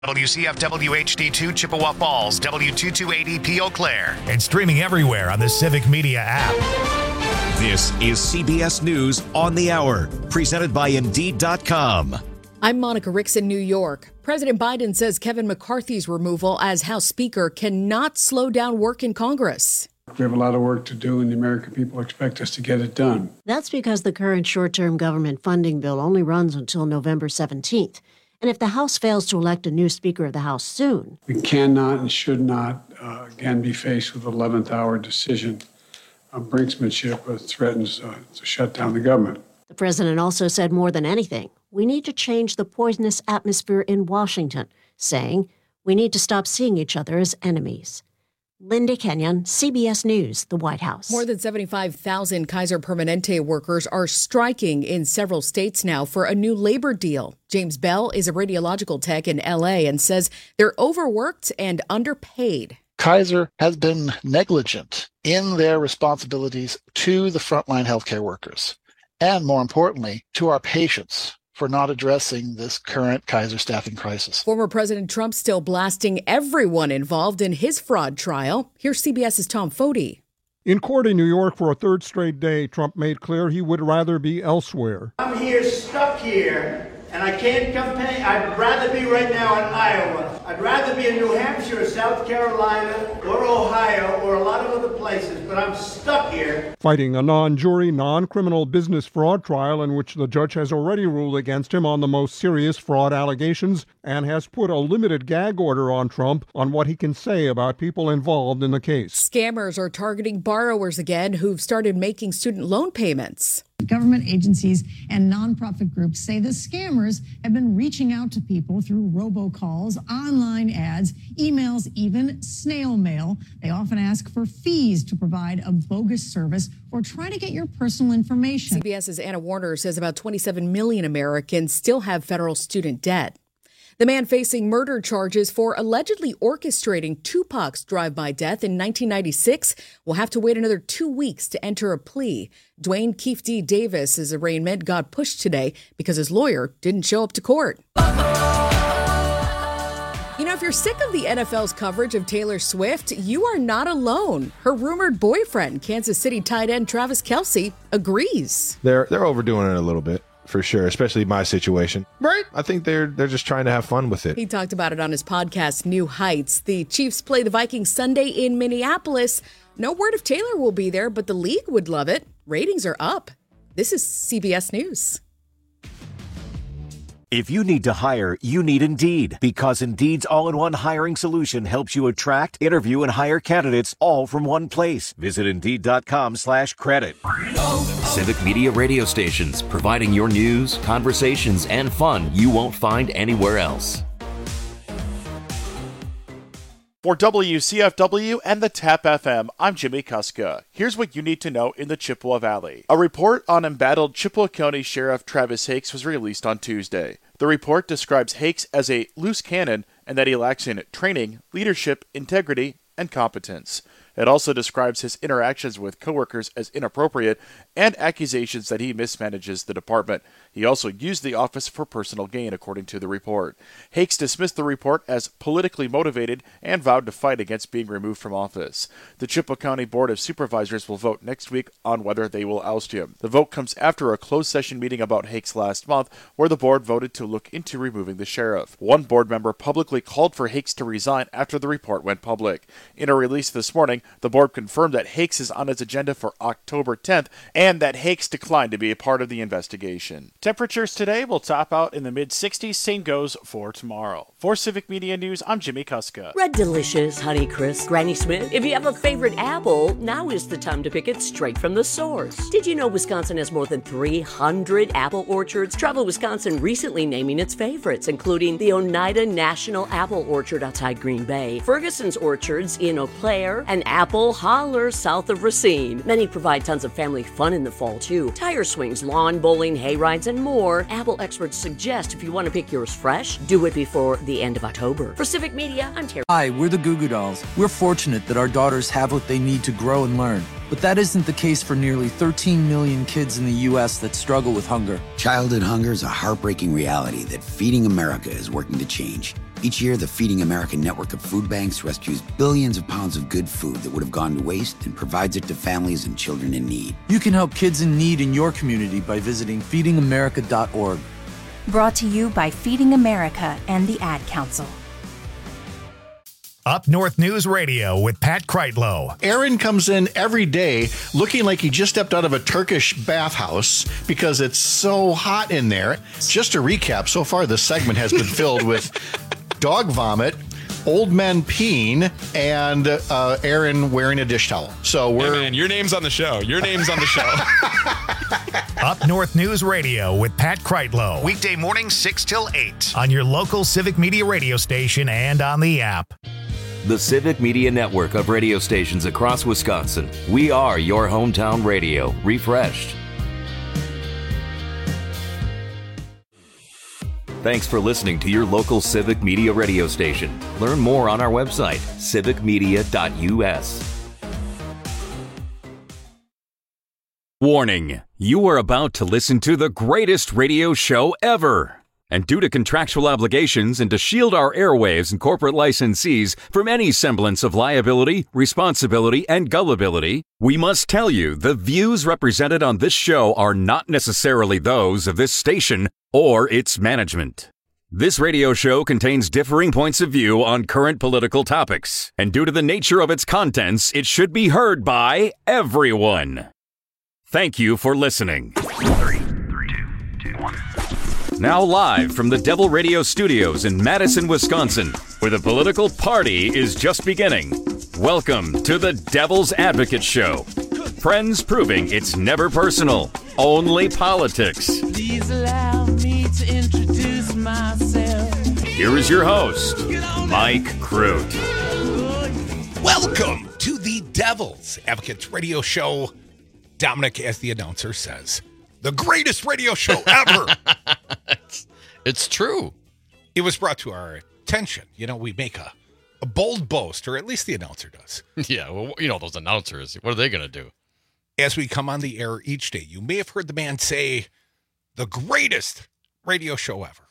WCFW HD2 Chippewa Falls, W228EP Eau Claire, and streaming everywhere on the Civic Media app. This is CBS News on the Hour, presented by Indeed.com. I'm Monica Ricks in New York. President Biden says Kevin McCarthy's removal as House Speaker cannot slow down work in Congress. We have a lot of work to do, and the American people expect us to get it done. That's because the current short-term government funding bill only runs until November 17th. And if the House fails to elect a new Speaker of the House soon, we cannot and should not again be faced with an 11th-hour decision of brinksmanship that threatens to shut down the government. The president also said more than anything, we need to change the poisonous atmosphere in Washington, saying we need to stop seeing each other as enemies. Linda Kenyon, CBS News, the White House. More than 75,000 Kaiser Permanente workers are striking in several states now for a new labor deal. James Bell is a radiological tech in L.A. and says they're overworked and underpaid. Kaiser has been negligent in their responsibilities to the frontline healthcare workers, and more importantly, to our patients, for not addressing this current Kaiser staffing crisis. Former President Trump still blasting everyone involved in his fraud trial. Here's CBS's Tom Foti. In court in New York for a third straight day, Trump made clear he would rather be elsewhere. I'm here, stuck here, and I can't campaign. I'd rather be right now in Iowa. I'd rather be in New Hampshire or South Carolina or Ohio or a lot of other places, but I'm stuck here. Fighting a non-jury, non-criminal business fraud trial in which the judge has already ruled against him on the most serious fraud allegations and has put a limited gag order on Trump on what he can say about people involved in the case. Scammers are targeting borrowers again who've started making student loan payments. Government agencies and nonprofit groups say the scammers have been reaching out to people through robocalls, online ads, emails, even snail mail. They often ask for fees to provide a bogus service or try to get your personal information. CBS's Anna Warner says about 27 million Americans still have federal student debt. The man facing murder charges for allegedly orchestrating Tupac's drive-by death in 1996 will have to wait another 2 weeks to enter a plea. Dwayne Keefe D. Davis's arraignment got pushed today because his lawyer didn't show up to court. You know, if you're sick of the NFL's coverage of Taylor Swift, you are not alone. Her rumored boyfriend, Kansas City tight end Travis Kelce, agrees. They're overdoing it a little bit. For sure, especially my situation. Right. I think they're just trying to have fun with it. He talked about it on his podcast, New Heights. The Chiefs play the Vikings Sunday in Minneapolis. No word if Taylor will be there, but the league would love it. Ratings are up. This is CBS News. If you need to hire, you need Indeed, because Indeed's all-in-one hiring solution helps you attract, interview, and hire candidates all from one place. Visit Indeed.com/credit. Civic Media radio stations, providing your news, conversations, and fun you won't find anywhere else. For WCFW and the TAP FM, I'm Jimmy Kuska. Here's what you need to know in the Chippewa Valley. A report on embattled Chippewa County Sheriff Travis Hakes was released on Tuesday. The report describes Hakes as a loose cannon and that he lacks in training, leadership, integrity, and competence. It also describes his interactions with coworkers as inappropriate and accusations that he mismanages the department. He also used the office for personal gain, according to the report. Hakes dismissed the report as politically motivated and vowed to fight against being removed from office. The Chippewa County Board of Supervisors will vote next week on whether they will oust him. The vote comes after a closed session meeting about Hakes last month, where the board voted to look into removing the sheriff. One board member publicly called for Hakes to resign after the report went public. In a release this morning, the board confirmed that Hakes is on its agenda for October 10th and that Hakes declined to be a part of the investigation. Temperatures today will top out in the mid-60s. Same goes for tomorrow. For Civic Media News, I'm Jimmy Kuska. Red Delicious, Honey Crisp, Granny Smith. If you have a favorite apple, now is the time to pick it straight from the source. Did you know Wisconsin has more than 300 apple orchards? Travel Wisconsin recently naming its favorites, including the Oneida National Apple Orchard outside Green Bay, Ferguson's Orchards in Eau Claire, and Apple Holler south of Racine. Many provide tons of family fun in the fall, too. Tire swings, lawn bowling, hay rides, and more. Apple experts suggest if you want to pick yours fresh, do it before the end of October. For Civic Media, I'm Terry. Hi, we're the Goo Goo Dolls. We're fortunate that our daughters have what they need to grow and learn. But that isn't the case for nearly 13 million kids in the U.S. that struggle with hunger. Childhood hunger is a heartbreaking reality that Feeding America is working to change. Each year, the Feeding America network of food banks rescues billions of pounds of good food that would have gone to waste and provides it to families and children in need. You can help kids in need in your community by visiting feedingamerica.org. Brought to you by Feeding America and the Ad Council. Up North News Radio with Pat Kreitlow. Aaron comes in every day looking like he just stepped out of a Turkish bathhouse because it's so hot in there. Just to recap, so far this segment has been filled with dog vomit, old men peeing, and Aaron wearing a dish towel. So we're... Hey man, your name's on the show. Your name's on the show. Up North News Radio with Pat Kreitlow. Weekday mornings 6 till 8 on your local Civic Media radio station and on the app. The Civic Media Network of radio stations across Wisconsin. We are your hometown radio, refreshed. Thanks for listening to your local Civic Media radio station. Learn more on our website, civicmedia.us. Warning, you are about to listen to the greatest radio show ever. And due to contractual obligations and to shield our airwaves and corporate licensees from any semblance of liability, responsibility, and gullibility, we must tell you the views represented on this show are not necessarily those of this station or its management. This radio show contains differing points of view on current political topics, and due to the nature of its contents, it should be heard by everyone. Thank you for listening. 3, 2, 1. Now live from the Devil Radio Studios in Madison, Wisconsin, where the political party is just beginning. Welcome to the Devil's Advocate Show. Friends proving it's never personal, only politics. Please allow me to introduce myself. Here is your host, Mike Crute. Welcome to the Devil's Advocates Radio Show. Dominic, as the announcer says, the greatest radio show ever. It's true. It was brought to our attention. You know, we make a bold boast, or at least the announcer does. Yeah, well, you know, those announcers, what are they going to do? As we come on the air each day, you may have heard the man say, the greatest radio show ever.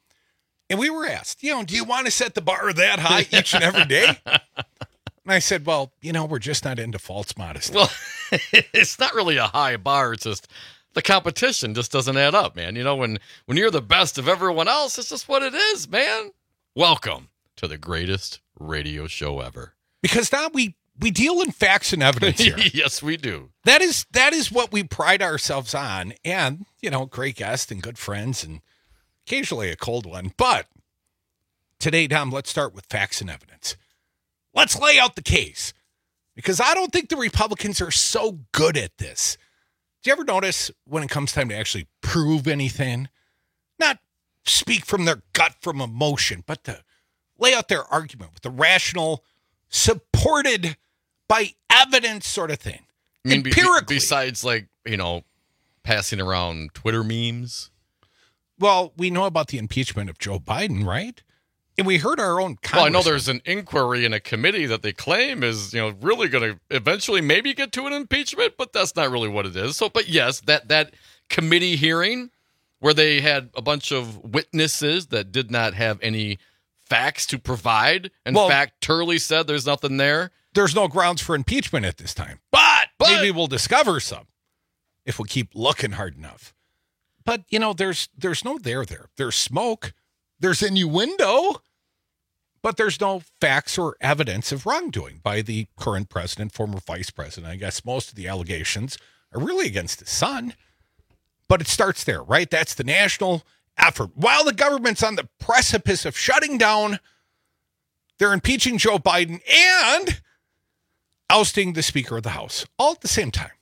And we were asked, you know, do you want to set the bar that high each and every day? And I said, well, you know, we're just not into false modesty. Well, it's not really a high bar. It's just the competition just doesn't add up, man. You know, when you're the best of everyone else, it's just what it is, man. Welcome to the greatest radio show ever. Because now we deal in facts and evidence here. Yes, we do. That is what we pride ourselves on. And, you know, great guests and good friends and occasionally a cold one. But today, Dom, let's start with facts and evidence. Let's lay out the case. Because I don't think the Republicans are so good at this. Do you ever notice when it comes time to actually prove anything, not speak from their gut from emotion, but to lay out their argument with the rational, supported by evidence sort of thing? I mean, empirically. Besides, like, you know, passing around Twitter memes? Well, we know about the impeachment of Joe Biden, right? And we heard our own Well, I know there's an inquiry in a committee that they claim is, you know, really going to eventually maybe get to an impeachment, but that's not really what it is. So, but yes, that committee hearing where they had a bunch of witnesses that did not have any facts to provide. In fact, Turley said there's nothing there. There's no grounds for impeachment at this time, but maybe we'll discover some if we keep looking hard enough. But, you know, there's no there. There's smoke. There's innuendo. But there's no facts or evidence of wrongdoing by the current president, former vice president. I guess most of the allegations are really against his son. But it starts there, right? That's the national effort. While the government's on the precipice of shutting down, they're impeaching Joe Biden and ousting the Speaker of the House all at the same time.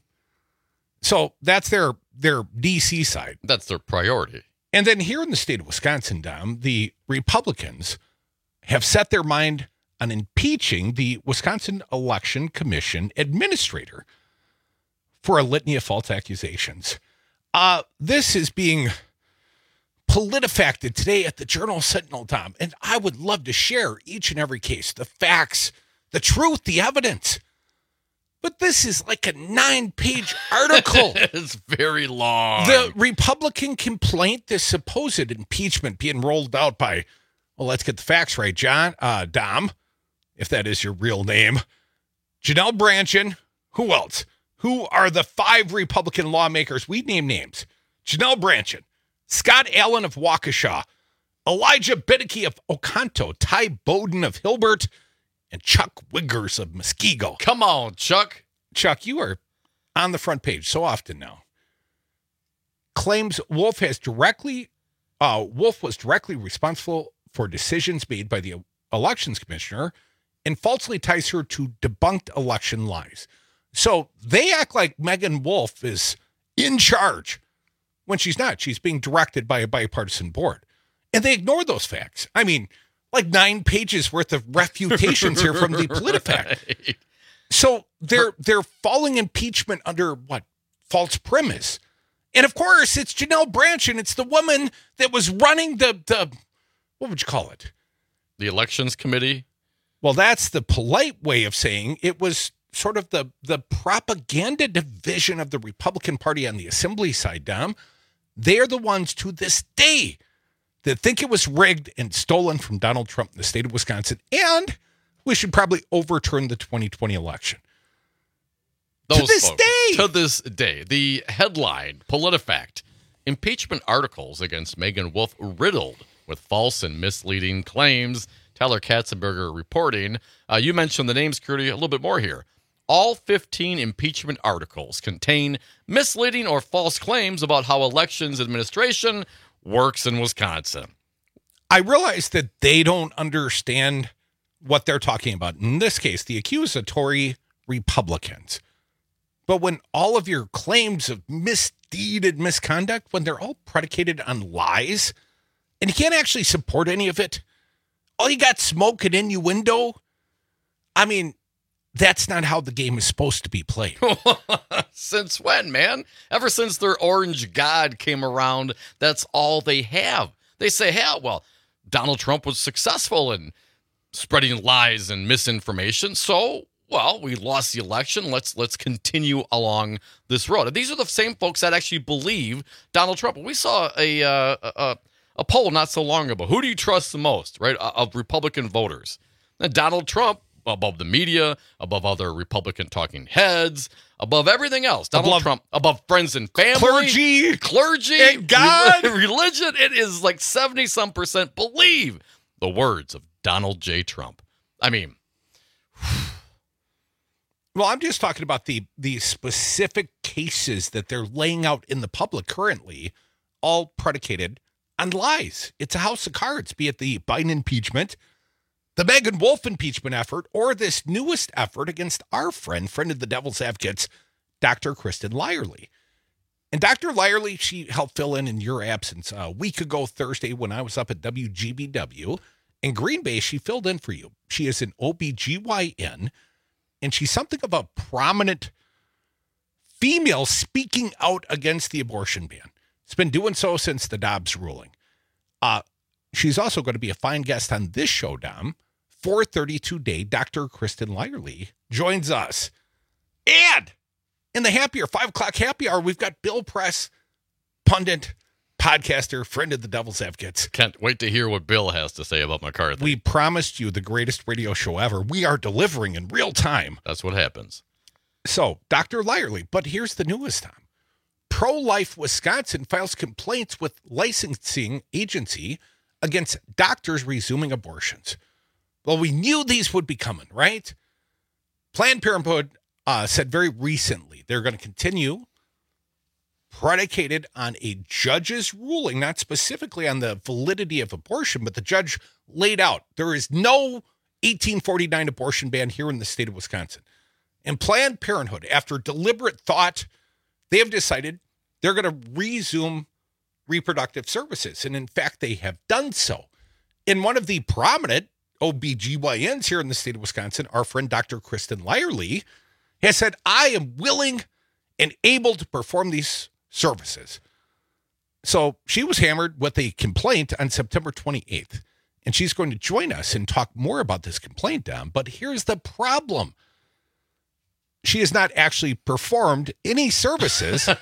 So that's their D.C. side. That's their priority. And then here in the state of Wisconsin, Dom, the Republicans have set their mind on impeaching the Wisconsin Election Commission administrator for a litany of false accusations. This is being politifacted today at the Journal-Sentinel, Tom, and I would love to share each and every case, the facts, the truth, the evidence. But this is like a 9-page article. It's very long. The Republican complaint, this supposed impeachment being rolled out by Well, let's get the facts right, Dom, if that is your real name. Janelle Brandtjen. Who else? Who are the 5 Republican lawmakers? We name names. Janelle Brandtjen, Scott Allen of Waukesha, Elijah Biddicke of Oconto, Ty Bowden of Hilbert, and Chuck Wiggers of Muskego. Come on, Chuck. Chuck, you are on the front page so often now. Claims Wolf was directly responsible for decisions made by the elections commissioner and falsely ties her to debunked election lies. So they act like Megan Wolf is in charge when she's not. She's being directed by a bipartisan board. And they ignore those facts. I mean, like 9 pages worth of refutations here from the PolitiFact. Right. So they're falling impeachment under what? False premise. And of course, it's Janelle Brandtjen. It's the woman that was running the what would you call it? The elections committee? Well, that's the polite way of saying it was sort of the propaganda division of the Republican Party on the assembly side, Dom. They're the ones to this day that think it was rigged and stolen from Donald Trump in the state of Wisconsin. And we should probably overturn the 2020 election. To this day, the headline, PolitiFact, impeachment articles against Megan Wolf riddled with false and misleading claims. Tyler Katzenberger reporting. You mentioned the names, Curdy, a little bit more here. All 15 impeachment articles contain misleading or false claims about how elections administration works in Wisconsin. I realize that they don't understand what they're talking about. In this case, the accusatory Republicans. But when all of your claims of misdeed and misconduct, when they're all predicated on lies, and you can't actually support any of it, all you got smoke and innuendo, I mean, that's not how the game is supposed to be played. Since when, man? Ever since their orange god came around, that's all they have. They say, hey, well, Donald Trump was successful in spreading lies and misinformation, so, well, we lost the election. Let's continue along this road. And these are the same folks that actually believe Donald Trump. We saw a poll not so long ago. Who do you trust the most, right, of Republican voters? And Donald Trump, above the media, above other Republican talking heads, above everything else. Donald Trump, above friends and family. Clergy, and God. Religion. It is like 70-some% believe the words of Donald J. Trump. I mean... Well, I'm just talking about the specific cases that they're laying out in the public currently, all predicated on lies. It's a house of cards, be it the Biden impeachment, the Megan Wolf impeachment effort, or this newest effort against our friend of the Devil's Advocates, Dr. Kristen Lyerly. And Dr. Lyerly, she helped fill in your absence a week ago Thursday when I was up at WGBW. In Green Bay, she filled in for you. She is an OBGYN, and she's something of a prominent female speaking out against the abortion ban. It's been doing so since the Dobbs ruling. She's also going to be a fine guest on this show, Dom. 4:30 today, Dr. Kristen Lyerly joins us. And in the 5 o'clock happy hour, we've got Bill Press, pundit, podcaster, friend of the Devil's Advocates. Can't wait to hear what Bill has to say about McCarthy. We promised you the greatest radio show ever. We are delivering in real time. That's what happens. So, Dr. Lyerly, but here's the newest, Tom. Pro-Life Wisconsin files complaints with licensing agency against doctors resuming abortions. Well, we knew these would be coming, right? Planned Parenthood said very recently they're going to continue predicated on a judge's ruling, not specifically on the validity of abortion, but the judge laid out there is no 1849 abortion ban here in the state of Wisconsin. And Planned Parenthood, after deliberate thought, they have decided they're going to resume reproductive services. And in fact, they have done so. In one of the prominent OBGYNs here in the state of Wisconsin, our friend Dr. Kristen Lyerly has said, I am willing and able to perform these services. So she was hammered with a complaint on September 28th, and she's going to join us and talk more about this complaint, Dom. But here's the problem. She has not actually performed any services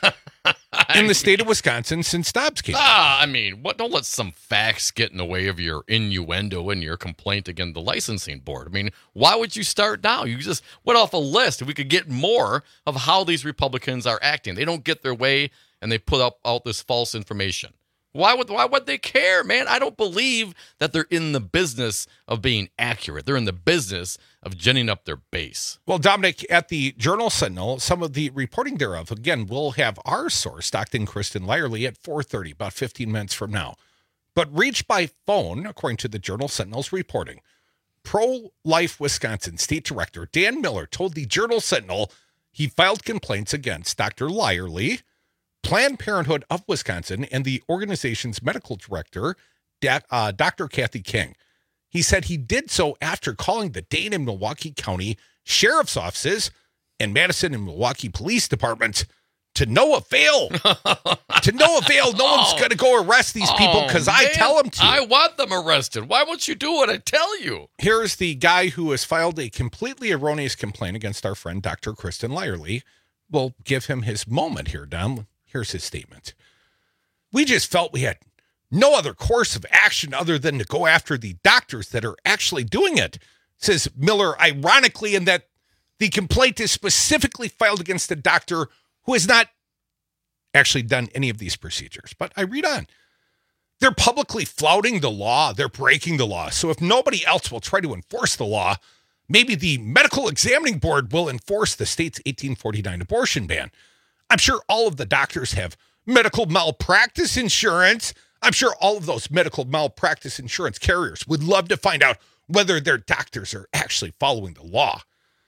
in the state of Wisconsin since Dobbs came. I mean, what? Don't let some facts get in the way of your innuendo and your complaint against the licensing board. I mean, why would you start now? You just went off a list. If we could get more of how these Republicans are acting, they don't get their way and they put out this false information. Why would they care, man? I don't believe that they're in the business of being accurate. They're in the business of ginning up their base. Well, Dominic, at the Journal-Sentinel, some of the reporting thereof, again, we'll have our source, Dr. Kristen Lyerly, at 4:30, about 15 minutes from now. But reached by phone, according to the Journal-Sentinel's reporting, Pro-Life Wisconsin State Director Dan Miller told the Journal-Sentinel he filed complaints against Dr. Lyerly, Planned Parenthood of Wisconsin, and the organization's medical director, Dr. Kathy King. He said he did so after calling the Dane and Milwaukee County Sheriff's Offices and Madison and Milwaukee Police Departments to no avail. To no avail. No one's going to go arrest these people because I tell them to. I want them arrested. Why won't you do what I tell you? Here's the guy who has filed a completely erroneous complaint against our friend, Dr. Kristen Lyerly. We'll give him his moment here, Dom. Here's his statement. We just felt we had no other course of action other than to go after the doctors that are actually doing it, says Miller, ironically, in that the complaint is specifically filed against a doctor who has not actually done any of these procedures. But I read on. They're publicly flouting the law. They're breaking the law. So if nobody else will try to enforce the law, maybe the Medical Examining Board will enforce the state's 1849 abortion ban. I'm sure all of the doctors have medical malpractice insurance. I'm sure all of those medical malpractice insurance carriers would love to find out whether their doctors are actually following the law.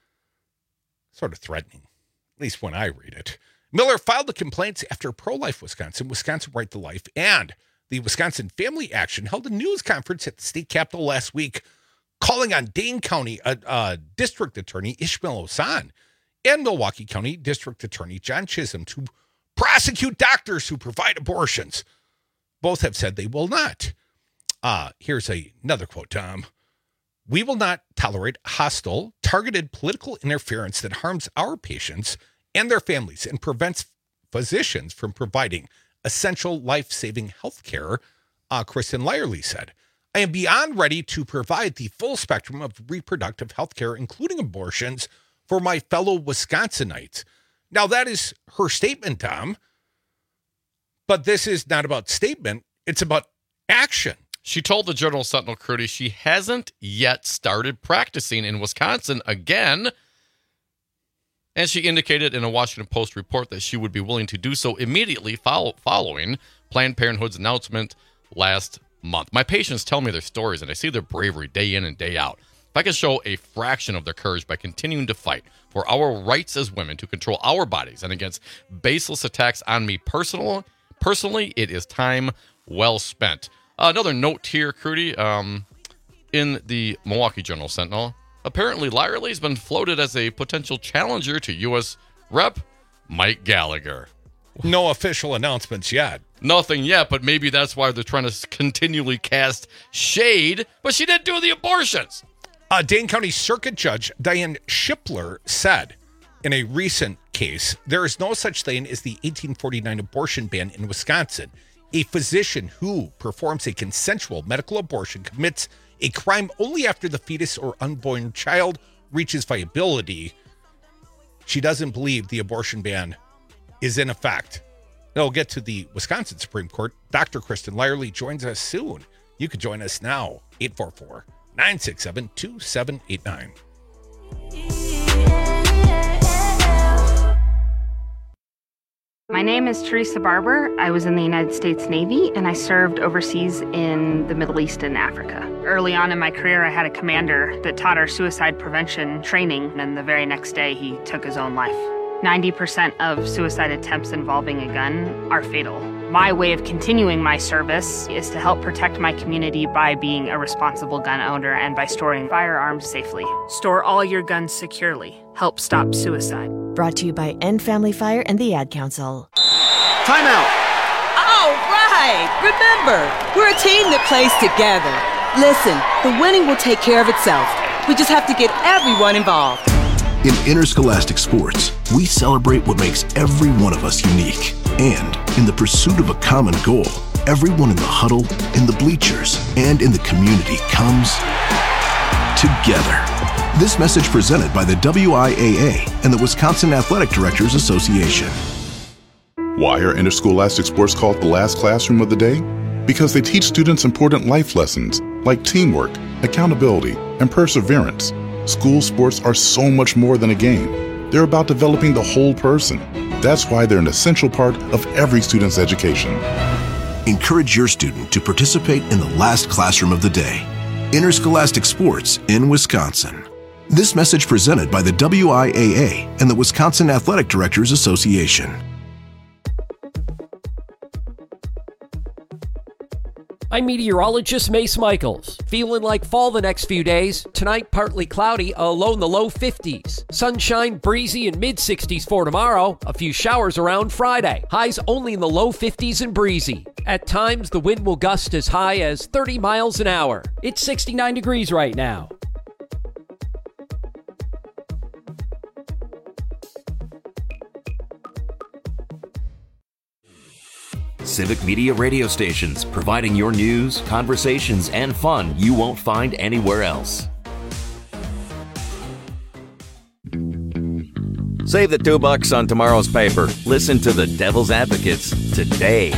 Sort of threatening, at least when I read it. Miller filed the complaints after Pro-Life Wisconsin, Wisconsin Right to Life, and the Wisconsin Family Action held a news conference at the state capitol last week, calling on Dane County District Attorney Ishmael Osan and Milwaukee County District Attorney John Chisholm to prosecute doctors who provide abortions. Both have said they will not. Here's another quote, Tom. We will not tolerate hostile, targeted political interference that harms our patients and their families and prevents physicians from providing essential life-saving health care, Kristen Lyerly said. I am beyond ready to provide the full spectrum of reproductive health care, including abortions, for my fellow Wisconsinites. Now, that is her statement, Tom. But this is not about statement. It's about action. She told the Journal-Sentinel, Crudy, she hasn't yet started practicing in Wisconsin again. And she indicated in a Washington Post report that she would be willing to do so immediately following Planned Parenthood's announcement last month. My patients tell me their stories, and I see their bravery day in and day out. If I can show a fraction of their courage by continuing to fight for our rights as women to control our bodies and against baseless attacks on me personally, it is time well spent. Another note here, Crudy, in the Milwaukee Journal-Sentinel, apparently Lyerly has been floated as a potential challenger to U.S. Rep. Mike Gallagher. No official announcements yet. Nothing yet, but maybe that's why they're trying to continually cast shade. But she didn't do the abortions. Dane County Circuit Judge Diane Shipler said in a recent case, there is no such thing as the 1849 abortion ban in Wisconsin. A physician who performs a consensual medical abortion commits a crime only after the fetus or unborn child reaches viability. She doesn't believe the abortion ban is in effect. They'll get to the Wisconsin Supreme Court. Dr. Kristen Lyerly joins us soon. You can join us now, 844-967-2789. My name is Teresa Barber. I was in the United States Navy, and I served overseas in the Middle East and Africa. Early on in my career, I had a commander that taught our suicide prevention training, and the very next day, he took his own life. 90% of suicide attempts involving a gun are fatal. My way of continuing my service is to help protect my community by being a responsible gun owner and by storing firearms safely. Store all your guns securely. Help stop suicide. Brought to you by End Family Fire and the Ad Council. Time out! All right! Remember, we're a team that plays together. Listen, the winning will take care of itself. We just have to get everyone involved. In Interscholastic Sports, we celebrate what makes every one of us unique. And in the pursuit of a common goal, everyone in the huddle, in the bleachers, and in the community comes together. This message presented by the WIAA and the Wisconsin Athletic Directors Association. Why are interscholastic sports called the last classroom of the day? Because they teach students important life lessons like teamwork, accountability, and perseverance. School sports are so much more than a game. They're about developing the whole person. That's why they're an essential part of every student's education. Encourage your student to participate in the last classroom of the day. Interscholastic Sports in Wisconsin. This message presented by the WIAA and the Wisconsin Athletic Directors Association. I'm meteorologist Mace Michaels. Feeling like fall the next few days. Tonight, partly cloudy, a low in the low 50s. Sunshine, breezy, and mid-60s for tomorrow. A few showers around Friday. Highs only in the low 50s and breezy. At times, the wind will gust as high as 30 miles an hour. It's 69 degrees right now. Civic Media radio stations, providing your news, conversations, and fun you won't find anywhere else. Save the $2 on tomorrow's paper. Listen to the Devil's Advocates today.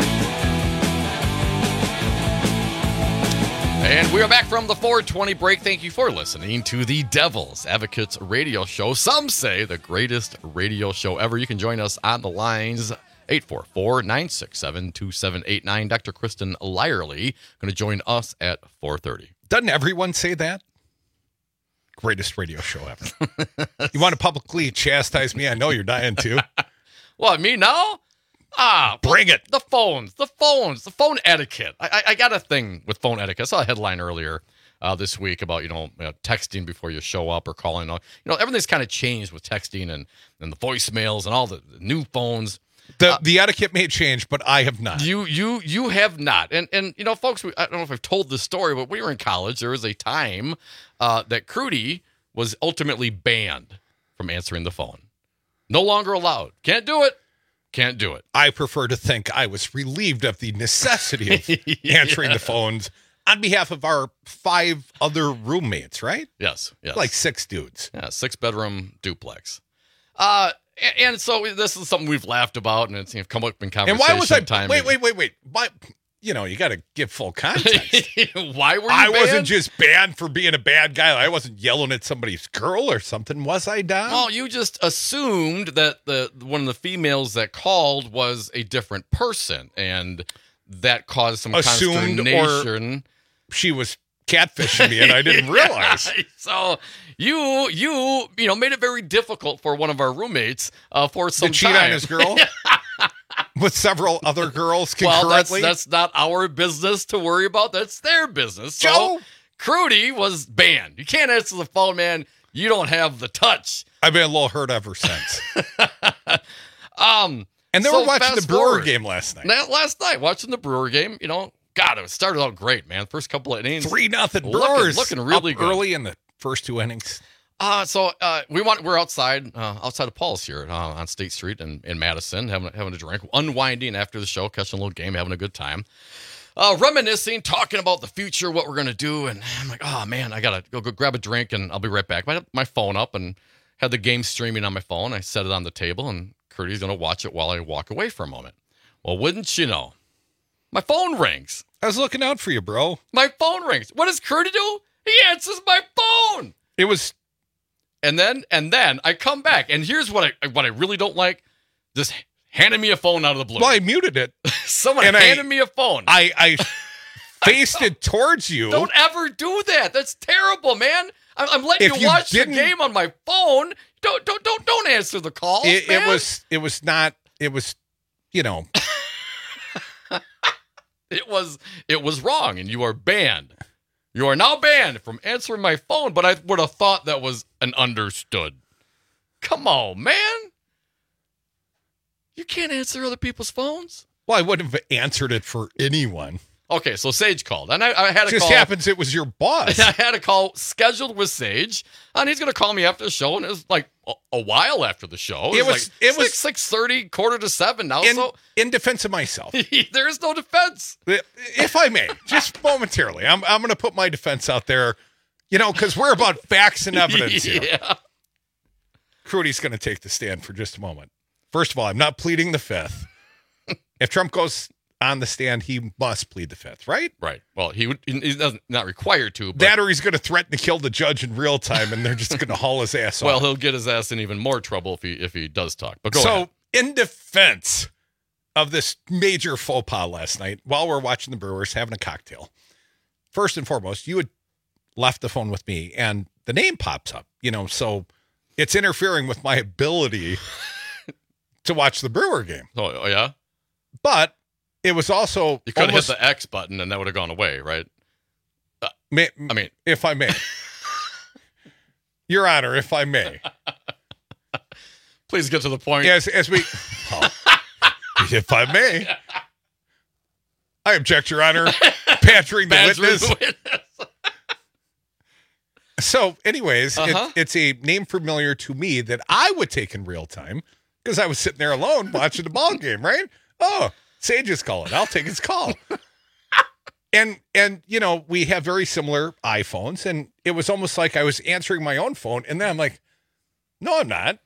And we are back from the 420 break. Thank you for listening to the Devil's Advocates radio show. Some say the greatest radio show ever. You can join us on the lines 844-967-2789. Dr. Kristen Lyerly going to join us at 4:30. Doesn't everyone say that? Greatest radio show ever. You want to publicly chastise me? I know you're dying to. What, me now? Bring it. The phone etiquette. I got a thing with phone etiquette. I saw a headline earlier this week about, texting before you show up or calling. Everything's kind of changed with texting and the voicemails and all the new phones. The etiquette may change, but I have not. You have not. And folks, I don't know if I've told this story, but we were in college. There was a time that Crudy was ultimately banned from answering the phone. No longer allowed. Can't do it. I prefer to think I was relieved of the necessity of answering the phones on behalf of our 5 other roommates, right? Yes. Like 6 dudes. Yeah, 6-bedroom duplex. And so this is something we've laughed about, and it's come up in conversation. And why was I? Time wait. Why? You got to give full context. Why were you I banned? wasn't just banned for being a bad guy. I wasn't yelling at somebody's girl or something, was I, Don? Well, you just assumed that one of the females that called was a different person, and that caused some consternation. Or she was catfishing me, and I didn't realize. So you made it very difficult for one of our roommates for some to cheat time. on his girl with several other girls concurrently. Well, that's not our business to worry about. That's their business. Joe, so, Crudy was banned. You can't answer the phone, man. You don't have the touch. I've been a little hurt ever since. And they were watching the Brewer game last night. Last night, watching the Brewer game, God, it started out great, man. First couple of innings, 3-0 Brewers, looking really up good early in the first 2 innings. We're outside of Paul's here on State Street in Madison, having a drink, unwinding after the show, catching a little game, having a good time, reminiscing, talking about the future, what we're gonna do, and I'm like, oh man, I gotta go grab a drink, and I'll be right back. I had my phone up and had the game streaming on my phone. I set it on the table, and Curdy's gonna watch it while I walk away for a moment. Well, wouldn't you know, my phone rings. I was looking out for you, bro. My phone rings. What does Curdy do? He answers my phone. It was, and then I come back, and here's what I really don't like: this handing me a phone out of the blue. Well, I muted it. Someone handed me a phone. I faced it towards you. Don't ever do that. That's terrible, man. I'm letting you watch the game on my phone. Don't answer the calls. It was not. It was, It was wrong, and you are banned. You are now banned from answering my phone, but I would have thought that was an understood. Come on, man. You can't answer other people's phones. Well, I wouldn't have answered it for anyone. Okay, so Sage called, and I had a Just call. happens it was your boss. I had a call scheduled with Sage, and he's going to call me after the show, and it was like a while after the show. It was 6:30, 6:45 now. In defense of myself, there is no defense. If I may, just momentarily, I'm going to put my defense out there, because we're about facts and evidence here. Yeah. Crudy's going to take the stand for just a moment. First of all, I'm not pleading the fifth. If Trump goes on the stand, he must plead the fifth, right? Right. Well, he's not required to. But that or he's going to threaten to kill the judge in real time, and they're just going to haul his ass off. Well, he'll get his ass in even more trouble if he does talk. But go ahead. So, in defense of this major faux pas last night, while we're watching the Brewers having a cocktail, first and foremost, you had left the phone with me, and the name pops up, so it's interfering with my ability to watch the Brewer game. Oh yeah? But it was also... You could have hit the X button and that would have gone away, right? If I may. Your Honor, if I may. Please get to the point. As we... if I may. I object, Your Honor. Badgering the witness. So, anyways, it's a name familiar to me that I would take in real time because I was sitting there alone watching the ball game, right? Oh, Sage is calling. I'll take his call. And we have very similar iPhones, and it was almost like I was answering my own phone, and then I'm like, no, I'm not.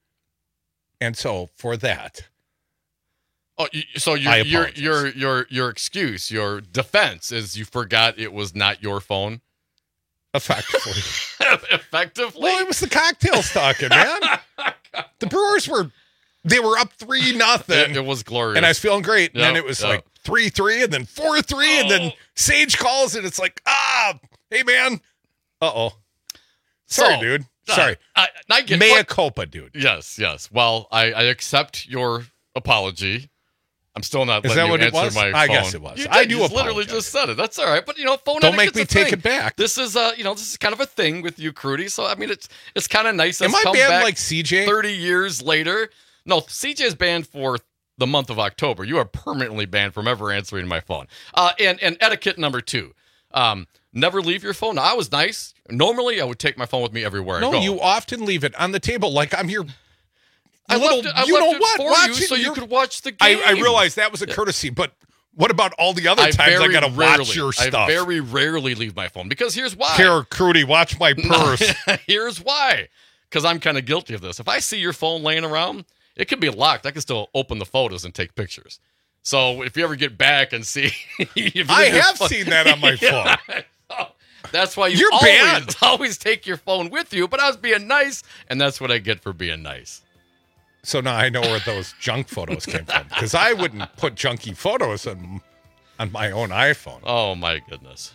And so for that. Oh, so your excuse, your defense is you forgot it was not your phone? Effectively. Effectively? Well, it was the cocktails talking, man. The Brewers were up 3-0. It was glorious. And I was feeling great. And then it was like 3-3 and then 4-3 and then Sage calls and it's like, hey, man. Uh-oh. Sorry, dude. Sorry. I get Mea culpa, dude. Yes. Well, I accept your apology. I'm still not letting you answer my phone. I guess it was. You I do apologize. Literally just said it. That's all right. But phone don't make me take it back. This is this is kind of a thing with you, Crudy. So I mean, it's kind of nice. Am I banned like CJ? 30 years later. No, CJ is banned for the month of October. You are permanently banned from ever answering my phone. And etiquette number 2. Never leave your phone. Now, I was nice. Normally, I would take my phone with me everywhere I go. No, you often leave it on the table like I'm your I left it for you so you could watch the game. I realized that was a courtesy, but what about all the other times I got to watch your stuff? I very rarely leave my phone because here's why. Here, Crudy, watch my purse. Here's why. Because I'm kind of guilty of this. If I see your phone laying around, it could be locked. I can still open the photos and take pictures. So if you ever get back and see... I have seen that on my phone. That's why you always take your phone with you, but I was being nice, and that's what I get for being nice. So now I know where those junk photos came from, because I wouldn't put junky photos on my own iPhone. Oh, my goodness.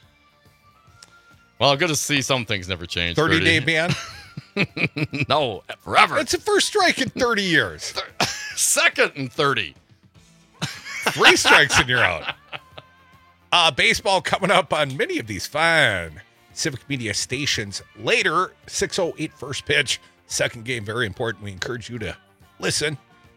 Well, good to see some things never change. 30-day ban? No, forever. It's the first strike in 30 years. Second in 30. 3 strikes and you're out. Baseball coming up on many of these fine Civic Media stations later. 6:08 first pitch. Second game, very important. We encourage you to listen.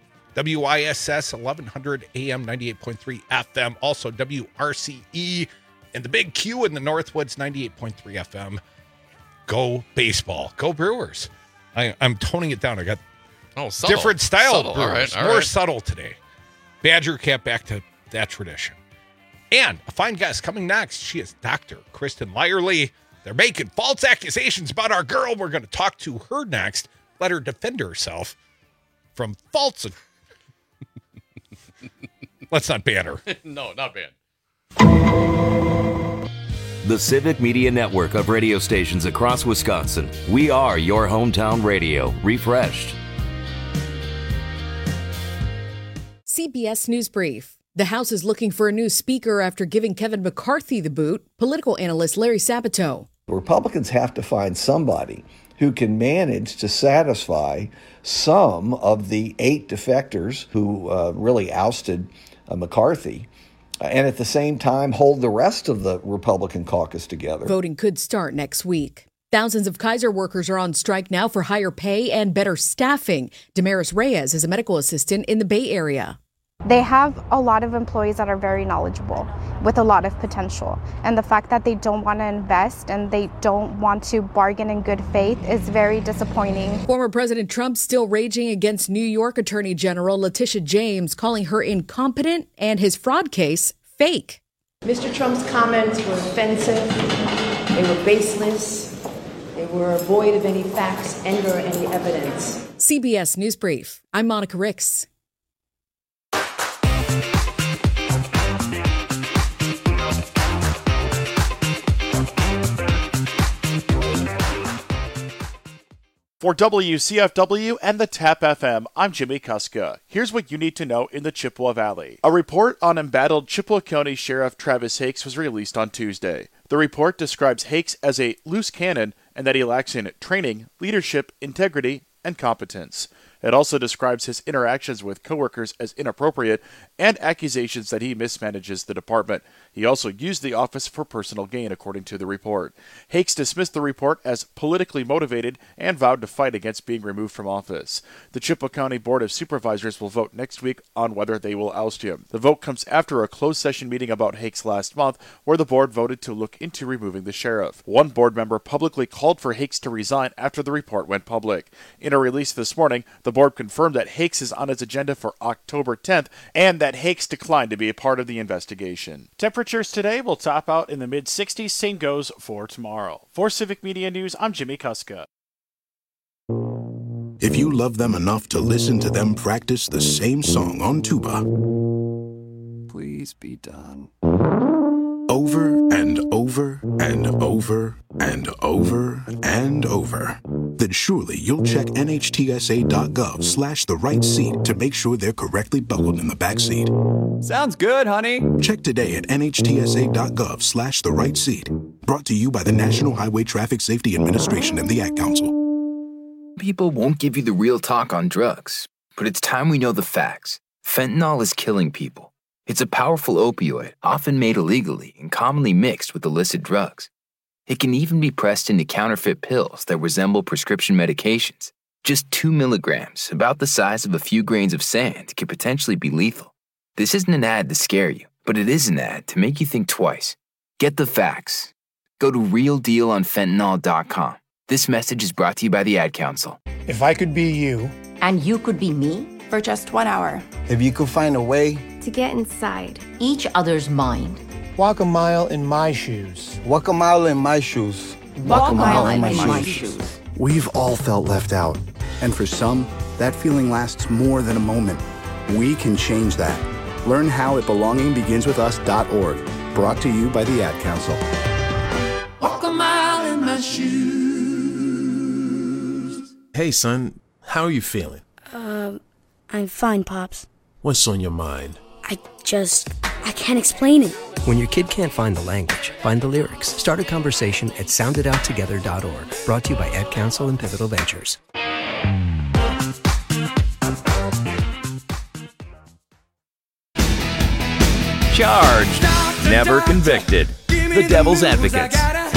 WISS 1100 AM 98.3 FM. Also WRCE and the Big Q in the Northwoods 98.3 FM. Go baseball. Go Brewers. I'm toning it down. I got different style Brewers. More subtle today. Badger Cap back to that tradition. And a fine guest coming next. She is Dr. Kristen Lyerly. They're making false accusations about our girl. We're going to talk to her next. Let her defend herself from false. Let's not ban her. No, not ban. The Civic Media Network of radio stations across Wisconsin. We are your hometown radio, refreshed. CBS News Brief. The House is looking for a new speaker after giving Kevin McCarthy the boot. Political analyst Larry Sabato. Republicans have to find somebody who can manage to satisfy some of the 8 defectors who really ousted McCarthy, and at the same time hold the rest of the Republican caucus together. Voting could start next week. Thousands of Kaiser workers are on strike now for higher pay and better staffing. Damaris Reyes is a medical assistant in the Bay Area. They have a lot of employees that are very knowledgeable with a lot of potential. And the fact that they don't want to invest and they don't want to bargain in good faith is very disappointing. Former President Trump still raging against New York Attorney General Letitia James, calling her incompetent and his fraud case fake. Mr. Trump's comments were offensive, they were baseless, they were void of any facts and or any evidence. CBS News Brief. I'm Monica Ricks. For WCFW and the TAP FM, I'm Jimmy Kuska. Here's what you need to know in the Chippewa Valley. A report on embattled Chippewa County Sheriff Travis Hakes was released on Tuesday. The report describes Hakes as a loose cannon and that he lacks in training, leadership, integrity, and competence. It also describes his interactions with coworkers as inappropriate and accusations that he mismanages the department. He also used the office for personal gain, according to the report. Hakes dismissed the report as politically motivated and vowed to fight against being removed from office. The Chippewa County Board of Supervisors will vote next week on whether they will oust him. The vote comes after a closed session meeting about Hakes last month, where the board voted to look into removing the sheriff. One board member publicly called for Hakes to resign after the report went public. In a release this morning, the board confirmed that Hakes is on its agenda for October 10th and that Hakes declined to be a part of the investigation. Temperatures today will top out in the mid-60s. Same goes for tomorrow. For Civic Media News, I'm Jimmy Kuska. If you love them enough to listen to them practice the same song on tuba, Please be done. over and over and over and over and over, then surely you'll check NHTSA.gov/the right seat to make sure they're correctly buckled in the back seat. Sounds good, honey. Check today at NHTSA.gov/the right seat. Brought to you by the National Highway Traffic Safety Administration and the Ad Council. People won't give you the real talk on drugs, but it's time we know the facts. Fentanyl is killing people. It's a powerful opioid, often made illegally and commonly mixed with illicit drugs. It can even be pressed into counterfeit pills that resemble prescription medications. Just 2 milligrams, about the size of a few grains of sand, can potentially be lethal. This isn't an ad to scare you, but it is an ad to make you think twice. Get the facts. Go to realdealonfentanyl.com. This message is brought to you by the Ad Council. If I could be you, and you could be me, for just 1 hour. If you could find a way to get inside each other's mind. Walk a mile in my shoes. Walk a mile in my shoes. Walk a mile in my shoes. We've all felt left out. And for some, that feeling lasts more than a moment. We can change that. Learn how at belongingbeginswithus.org. Brought to you by the Ad Council. Walk a mile in my shoes. Hey, son. How are you feeling? I'm fine, Pops. What's on your mind? I can't explain it. When your kid can't find the language, find the lyrics. Start a conversation at sounditouttogether.org. Brought to you by Ad Council and Pivotal Ventures. Charged, never convicted. The Devil's Advocates.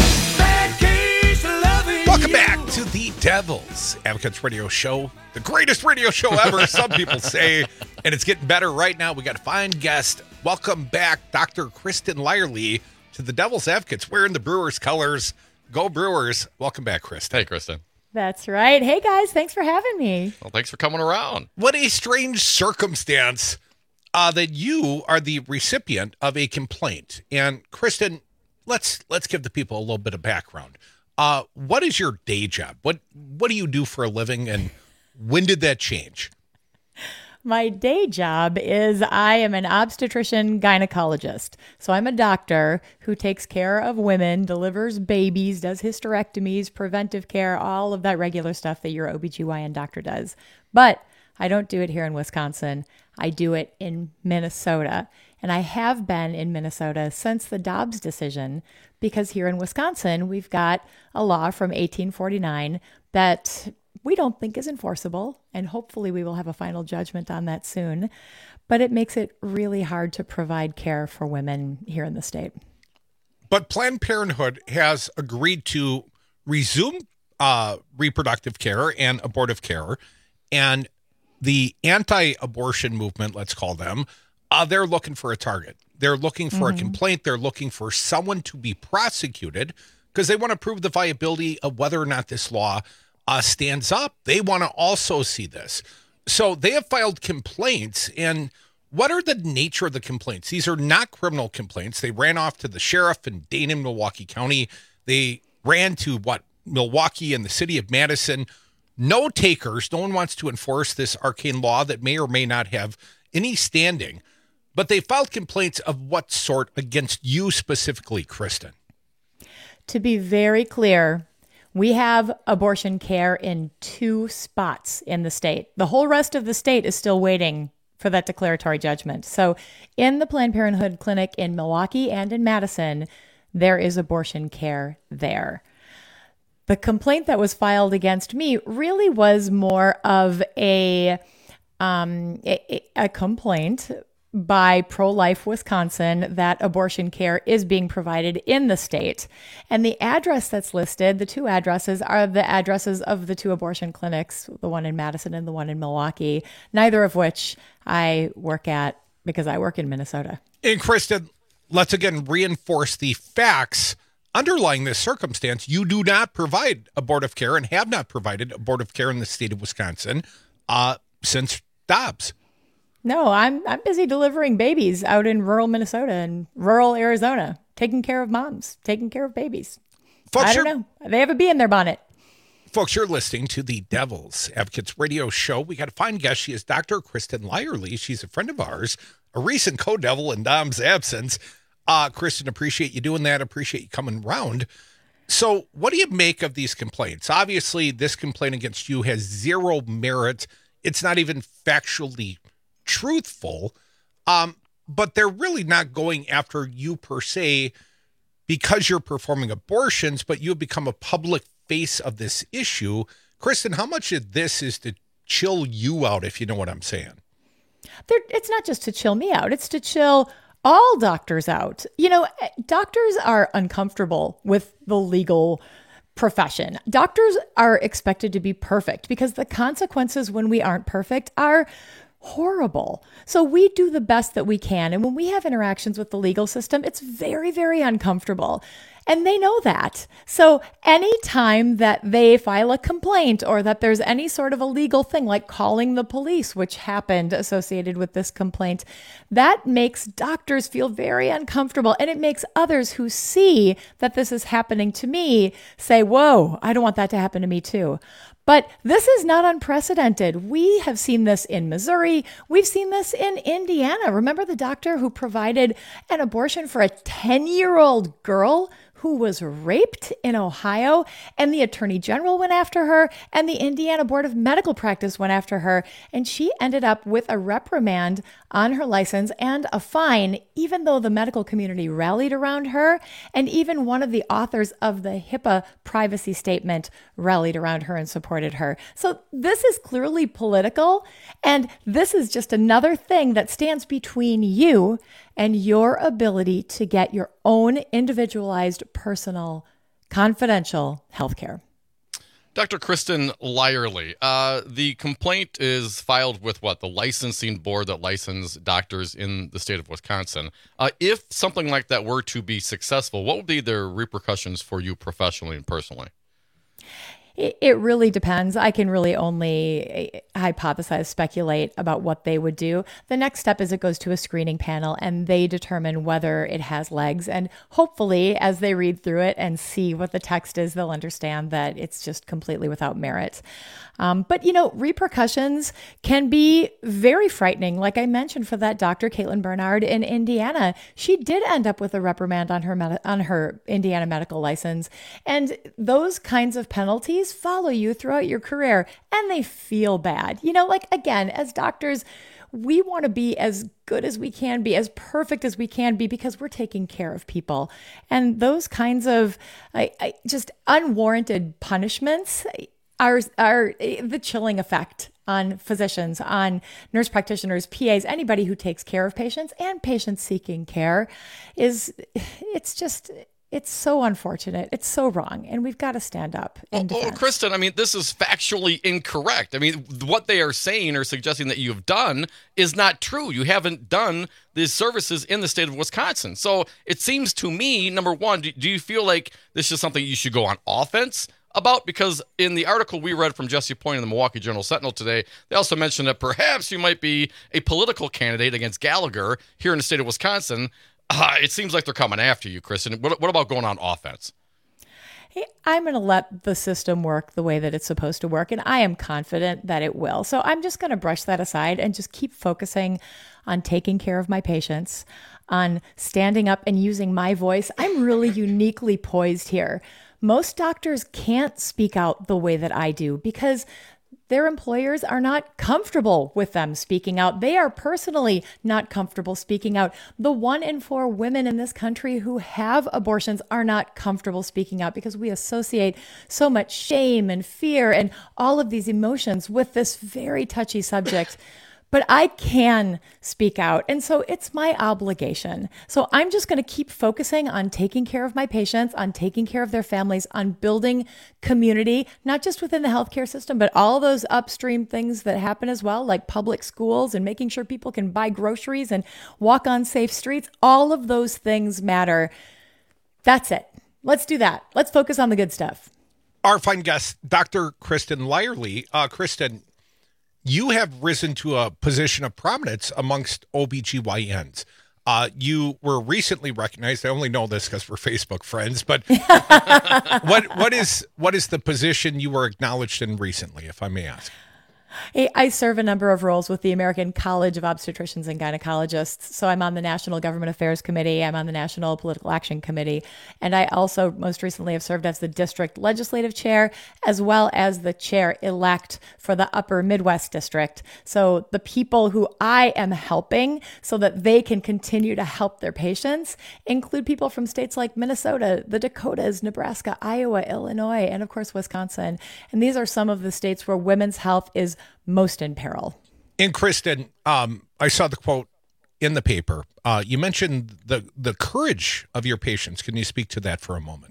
Welcome back to the Devil's Advocates radio show. The greatest radio show ever, some people say, and it's getting better right now. We got a fine guest. Welcome back, Dr. Kristen Lyerly, to the Devil's Advocates, wearing the Brewers colors. Go Brewers. Welcome back, Kristen. Hey, Kristen. That's right. Hey, guys, thanks for having me. Well, thanks for coming around. What a strange circumstance that you are the recipient of a complaint. And Kristen, let's give the people a little bit of background. What is your day job? What do you do for a living, and when did that change? My day job is I am an obstetrician gynecologist. So I'm a doctor who takes care of women, delivers babies, does hysterectomies, preventive care, all of that regular stuff that your OBGYN doctor does. But I don't do it here in Wisconsin. I do it in Minnesota. And I have been in Minnesota since the Dobbs decision, because here in Wisconsin, we've got a law from 1849 that we don't think is enforceable, and hopefully we will have a final judgment on that soon. But it makes it really hard to provide care for women here in the state. But Planned Parenthood has agreed to resume reproductive care and abortive care, and the anti-abortion movement, let's call them, they're looking for a target. They're looking for a complaint. They're looking for someone to be prosecuted because they want to prove the viability of whether or not this law stands up. They want to also see this. So they have filed complaints. And what are the nature of the complaints? These are not criminal complaints. They ran off to the sheriff in Dane and Milwaukee County. They ran to Milwaukee and the city of Madison. No takers. No one wants to enforce this arcane law that may or may not have any standing. But they filed complaints of what sort against you specifically, Kristen? To be very clear, we have abortion care in 2 spots in the state. The whole rest of the state is still waiting for that declaratory judgment. So in the Planned Parenthood clinic in Milwaukee and in Madison, there is abortion care there. The complaint that was filed against me really was more of a complaint by Pro-Life Wisconsin that abortion care is being provided in the state. And the address that's listed, the 2 addresses, are the addresses of the 2 abortion clinics, the one in Madison and the one in Milwaukee, neither of which I work at because I work in Minnesota. And Kristen, let's again reinforce the facts underlying this circumstance. You do not provide abortive care and have not provided abortive care in the state of Wisconsin since Dobbs. No, I'm busy delivering babies out in rural Minnesota and rural Arizona, taking care of moms, taking care of babies. Folks, I don't know. They have a bee in their bonnet. Folks, you're listening to the Devil's Advocates radio show. We got a fine guest. She is Dr. Kristen Lyerly. She's a friend of ours, a recent co-devil in Dom's absence. Kristen, appreciate you doing that. Appreciate you coming around. So what do you make of these complaints? Obviously, this complaint against you has 0 merit. It's not even factually truthful, but they're really not going after you per se because you're performing abortions, but you have become a public face of this issue. Kristen, how much of this is to chill you out, if you know what I'm saying? It's not just to chill me out. It's to chill all doctors out. You know, doctors are uncomfortable with the legal profession. Doctors are expected to be perfect because the consequences when we aren't perfect are horrible. So we do the best that we can. And when we have interactions with the legal system, it's very, very uncomfortable. And they know that. So anytime that they file a complaint or that there's any sort of a legal thing like calling the police, which happened associated with this complaint, that makes doctors feel very uncomfortable. And it makes others who see that this is happening to me say, whoa, I don't want that to happen to me too. But this is not unprecedented. We have seen this in Missouri. We've seen this in Indiana. Remember the doctor who provided an abortion for a 10-year-old girl who was raped in Ohio, and the Attorney General went after her, and the Indiana Board of Medical Practice went after her, and she ended up with a reprimand on her license and a fine, even though the medical community rallied around her, and even one of the authors of the HIPAA privacy statement rallied around her and supported her. So this is clearly political, and this is just another thing that stands between you and your ability to get your own individualized, personal, confidential healthcare. Dr. Kristen Lyerly, the complaint is filed with what? The licensing board that licenses doctors in the state of Wisconsin. If something like that were to be successful, what would be the repercussions for you professionally and personally? It really depends. I can really only hypothesize, speculate about what they would do. The next step is it goes to a screening panel and they determine whether it has legs. And hopefully, as they read through it and see what the text is, they'll understand that it's just completely without merit. But, you know, repercussions can be very frightening. Like I mentioned for that Dr. Caitlin Bernard in Indiana, she did end up with a reprimand on her Indiana medical license. And those kinds of penalties follow you throughout your career and they feel bad. You know, like, again, as doctors, we want to be as good as we can be, as perfect as we can be, because we're taking care of people. And those kinds of just unwarranted punishments are the chilling effect on physicians, on nurse practitioners, PAs, anybody who takes care of patients and patients seeking care. It's It's so unfortunate. It's so wrong. And we've got to stand up. Well, Kristen, I mean, this is factually incorrect. I mean, what they are saying or suggesting that you've done is not true. You haven't done these services in the state of Wisconsin. So it seems to me, number one, do you feel like this is something you should go on offense about? Because in the article we read from Jesse Point in the Milwaukee Journal-Sentinel today, they also mentioned that perhaps you might be a political candidate against Gallagher here in the state of Wisconsin. It seems like they're coming after you, Kristen. What about going on offense? Hey, I'm going to let the system work the way that it's supposed to work, and I am confident that it will. So I'm just going to brush that aside and just keep focusing on taking care of my patients, on standing up and using my voice. I'm really uniquely poised here. Most doctors can't speak out the way that I do because their employers are not comfortable with them speaking out. They are personally not comfortable speaking out. The 1 in 4 women in this country who have abortions are not comfortable speaking out because we associate so much shame and fear and all of these emotions with this very touchy subject. But I can speak out. And so it's my obligation. So I'm just going to keep focusing on taking care of my patients, on taking care of their families, on building community, not just within the healthcare system, but all those upstream things that happen as well, like public schools and making sure people can buy groceries and walk on safe streets. All of those things matter. That's it. Let's do that. Let's focus on the good stuff. Our fine guest, Dr. Kristen Lyerly. Kristen, you have risen to a position of prominence amongst OBGYNs. You were recently recognized. I only know this because we're Facebook friends, but what is the position you were acknowledged in recently, if I may ask? I serve a number of roles with the American College of Obstetricians and Gynecologists. So I'm on the National Government Affairs Committee. I'm on the National Political Action Committee. And I also most recently have served as the district legislative chair, as well as the chair-elect for the Upper Midwest District. So the people who I am helping so that they can continue to help their patients include people from states like Minnesota, the Dakotas, Nebraska, Iowa, Illinois, and of course, Wisconsin. And these are some of the states where women's health is most in peril. And Kristen, I saw the quote in the paper. You mentioned the courage of your patients. Can you speak to that for a moment?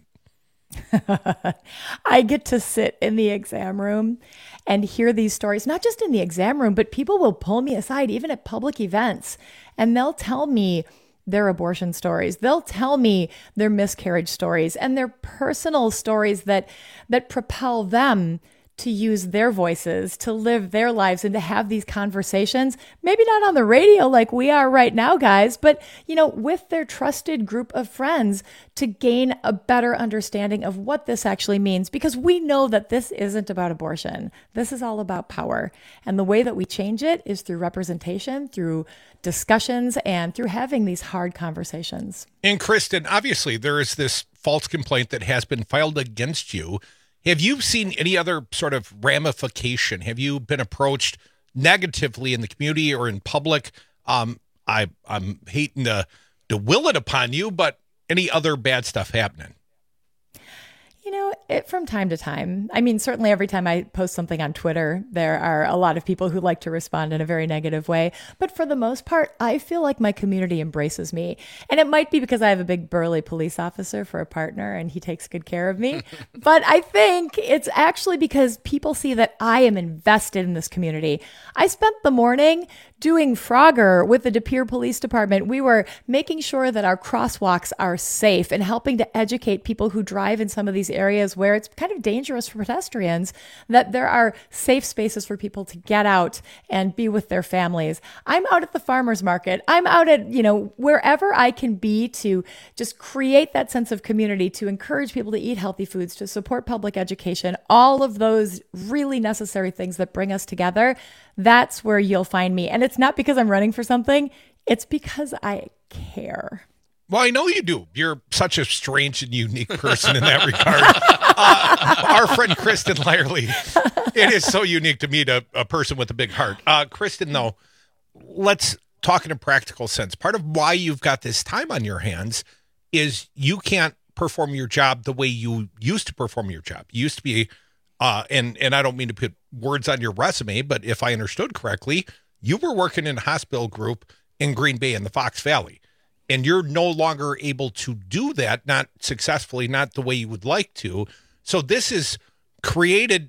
I get to sit in the exam room and hear these stories, not just in the exam room, but people will pull me aside, even at public events, and they'll tell me their abortion stories. They'll tell me their miscarriage stories and their personal stories that propel them to use their voices, to live their lives and to have these conversations, maybe not on the radio like we are right now, guys, but, with their trusted group of friends to gain a better understanding of what this actually means. Because we know that this isn't about abortion. This is all about power. And the way that we change it is through representation, through discussions, and through having these hard conversations. And Kristen, obviously there is this false complaint that has been filed against you. Have you seen any other sort of ramification? Have you been approached negatively in the community or in public? I'm hating to will it upon you, but any other bad stuff happening? From time to time. I mean, certainly every time I post something on Twitter, there are a lot of people who like to respond in a very negative way. But for the most part, I feel like my community embraces me. And it might be because I have a big burly police officer for a partner and he takes good care of me. But I think it's actually because people see that I am invested in this community. I spent the morning doing Frogger with the De Pere Police Department. We were making sure that our crosswalks are safe and helping to educate people who drive in some of these areas where it's kind of dangerous for pedestrians, that there are safe spaces for people to get out and be with their families. I'm out at the farmer's market. I'm out at, wherever I can be to just create that sense of community, to encourage people to eat healthy foods, to support public education, all of those really necessary things that bring us together. That's where you'll find me. And it's not because I'm running for something. It's because I care. Well, I know you do. You're such a strange and unique person in that regard. Our friend Kristen Lyerly, it is so unique to meet a person with a big heart. Kristen, though, let's talk in a practical sense. Part of why you've got this time on your hands is you can't perform your job the way you used to perform your job. You used to be, and I don't mean to put words on your resume, but if I understood correctly, you were working in a hospital group in Green Bay in the Fox Valley. and you're no longer able to do that, not successfully, not the way you would like to. So this has created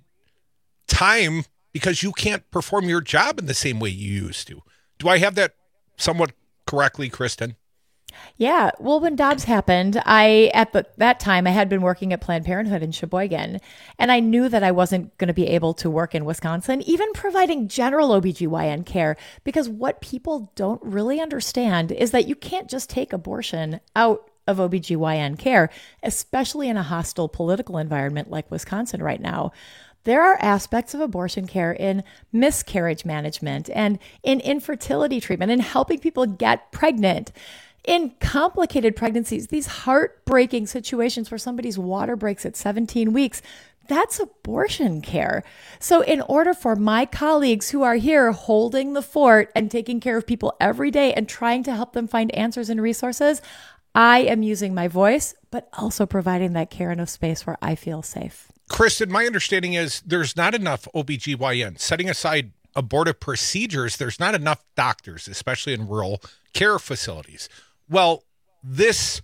time because you can't perform your job in the same way you used to. Do I have that somewhat correctly, Kristen? Yeah. Well, when Dobbs happened, that time I had been working at Planned Parenthood in Sheboygan, and I knew that I wasn't going to be able to work in Wisconsin, even providing general OBGYN care, because what people don't really understand is that you can't just take abortion out of OBGYN care, especially in a hostile political environment like Wisconsin right now. There are aspects of abortion care in miscarriage management and in infertility treatment and helping people get pregnant. In complicated pregnancies, these heartbreaking situations where somebody's water breaks at 17 weeks, that's abortion care. So in order for my colleagues who are here holding the fort and taking care of people every day and trying to help them find answers and resources, I am using my voice, but also providing that care in a space where I feel safe. Kristen, my understanding is there's not enough OBGYN. Setting aside abortive procedures, there's not enough doctors, especially in rural care facilities. Well, this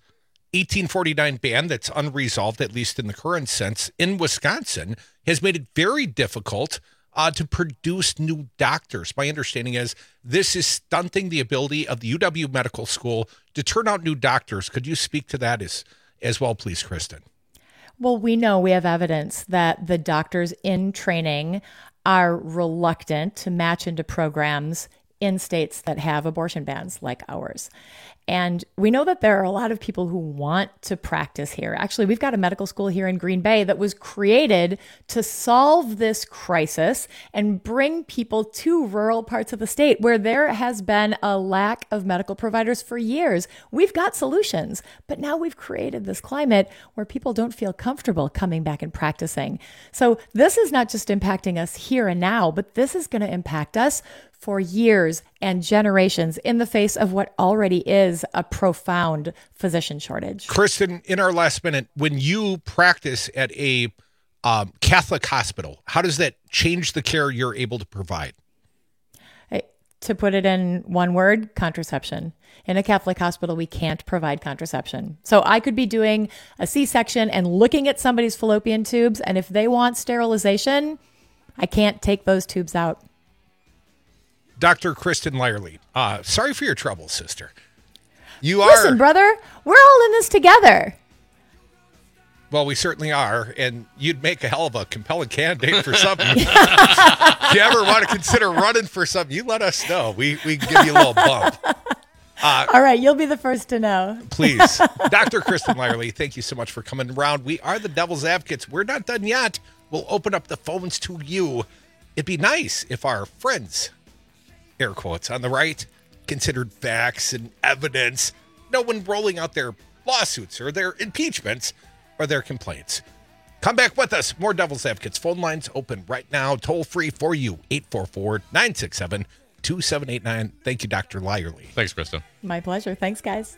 1849 ban that's unresolved, at least in the current sense, in Wisconsin, has made it very difficult to produce new doctors. My understanding is this is stunting the ability of the UW Medical School to turn out new doctors. Could you speak to that as well, please, Kristen? Well, we have evidence that the doctors in training are reluctant to match into programs in states that have abortion bans like ours. And we know that there are a lot of people who want to practice here. Actually, we've got a medical school here in Green Bay that was created to solve this crisis and bring people to rural parts of the state where there has been a lack of medical providers for years. We've got solutions, but now we've created this climate where people don't feel comfortable coming back and practicing. So this is not just impacting us here and now, but this is going to impact us for years and generations in the face of what already is a profound physician shortage. Kristen, in our last minute, when you practice at a Catholic hospital, how does that change the care you're able to provide? To put it in one word, contraception. In a Catholic hospital, we can't provide contraception. So I could be doing a C-section and looking at somebody's fallopian tubes, and if they want sterilization, I can't take those tubes out. Dr. Kristen Lyerly, sorry for your trouble, sister. Listen, brother, we're all in this together. Well, we certainly are, and you'd make a hell of a compelling candidate for something. If you ever want to consider running for something, you let us know. We can give you a little bump. All right, you'll be the first to know. Please. Dr. Kristen Lyerly, thank you so much for coming around. We are the Devil's Advocates. We're not done yet. We'll open up the phones to you. It'd be nice if our friends, air quotes, on the right, considered facts and evidence. No one rolling out their lawsuits or their impeachments or their complaints. Come back with us. More Devil's Advocates. Phone lines open right now. Toll free for you. 844-967-2789. Thank you, Dr. Lyerly. Thanks, Krista. My pleasure. Thanks, guys.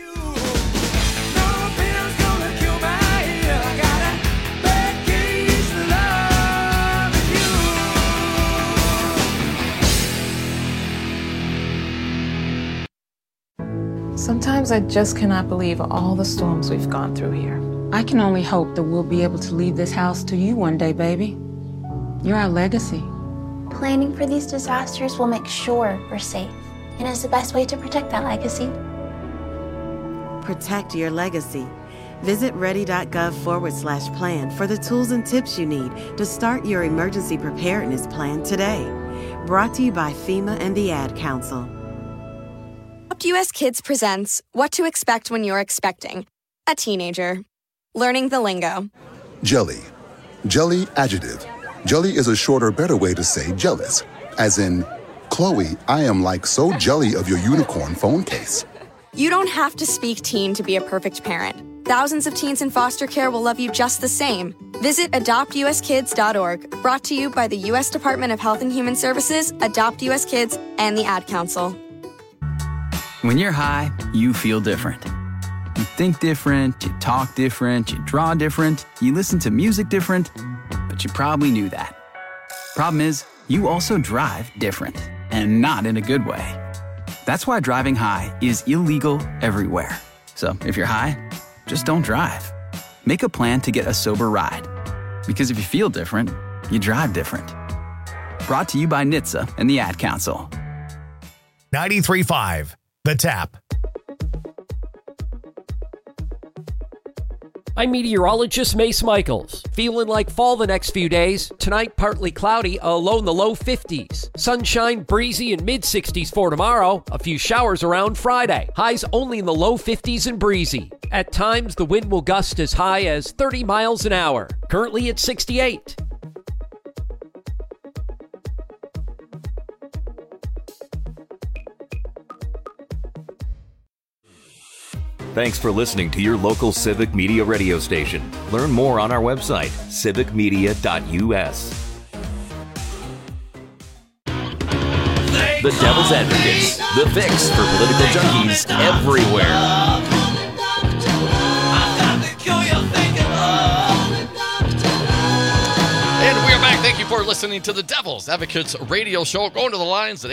Sometimes I just cannot believe all the storms we've gone through here. I can only hope that we'll be able to leave this house to you one day, baby. You're our legacy. Planning for these disasters will make sure we're safe, and is the best way to protect that legacy. Protect your legacy. Visit ready.gov/plan for the tools and tips you need to start your emergency preparedness plan today. Brought to you by FEMA and the Ad Council. Adopt US Kids presents What to Expect When You're Expecting a Teenager. Learning the lingo. Jelly. Jelly adjective. Jelly is a shorter, better way to say jealous. As in, Chloe, I am like so jelly of your unicorn phone case. You don't have to speak teen to be a perfect parent. Thousands of teens in foster care will love you just the same. Visit adoptuskids.org. Brought to you by the U.S. Department of Health and Human Services, Adopt US Kids, and the Ad Council. When you're high, you feel different. You think different, you talk different, you draw different, you listen to music different, but you probably knew that. Problem is, you also drive different, and not in a good way. That's why driving high is illegal everywhere. So if you're high, just don't drive. Make a plan to get a sober ride. Because if you feel different, you drive different. Brought to you by NHTSA and the Ad Council. 93.5, The Tap. I'm meteorologist Mace Michaels. Feeling like fall the next few days. Tonight, partly cloudy, a low in the low 50s. Sunshine, breezy, and mid-60s for tomorrow. A few showers around Friday. Highs only in the low 50s and breezy. At times, the wind will gust as high as 30 miles an hour. Currently at 68. Thanks for listening to your local Civic Media radio station. Learn more on our website, civicmedia.us. The Devil's Advocates, the fix for political junkies everywhere. And we are back. Thank you for listening to the Devil's Advocates radio show. Going to the lines at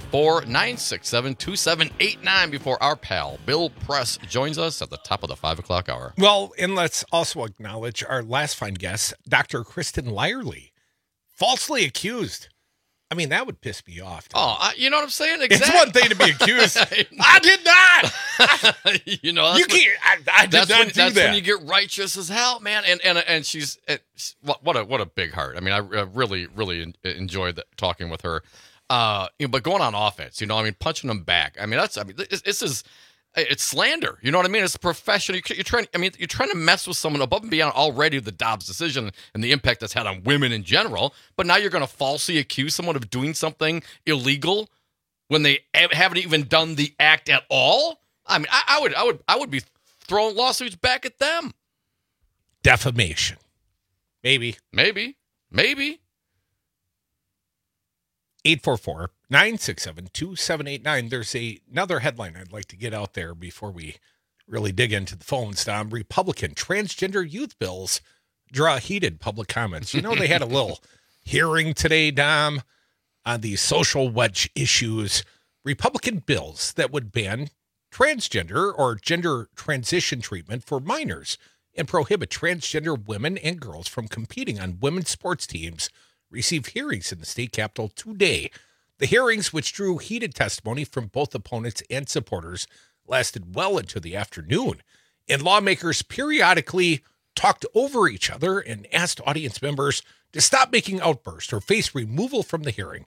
844-967-2789 before our pal Bill Press joins us at the top of the 5 o'clock hour. Well, and let's also acknowledge our last fine guest, Dr. Kristen Lyerly, falsely accused. I mean, that would piss me off. You know what I'm saying? Exactly. It's one thing to be accused. I did not. You know, I did not do that. That's when you get righteous as hell, man. And she's what a big heart. I mean, I really enjoyed talking with her. But going on offense, punching them back. I mean, this is. It's slander. You know what I mean? It's professional. You're trying to mess with someone above and beyond already the Dobbs decision and the impact that's had on women in general. But now you're going to falsely accuse someone of doing something illegal when they haven't even done the act at all. I mean, I would be throwing lawsuits back at them. Defamation. Maybe. 844-967-2789. There's another headline I'd like to get out there before we really dig into the phones, Dom. Republican transgender youth bills draw heated public comments. They had a little hearing today, Dom, on these social wedge issues. Republican bills that would ban transgender or gender transition treatment for minors and prohibit transgender women and girls from competing on women's sports teams received hearings in the state capitol today. The hearings, which drew heated testimony from both opponents and supporters, lasted well into the afternoon, and lawmakers periodically talked over each other and asked audience members to stop making outbursts or face removal from the hearing.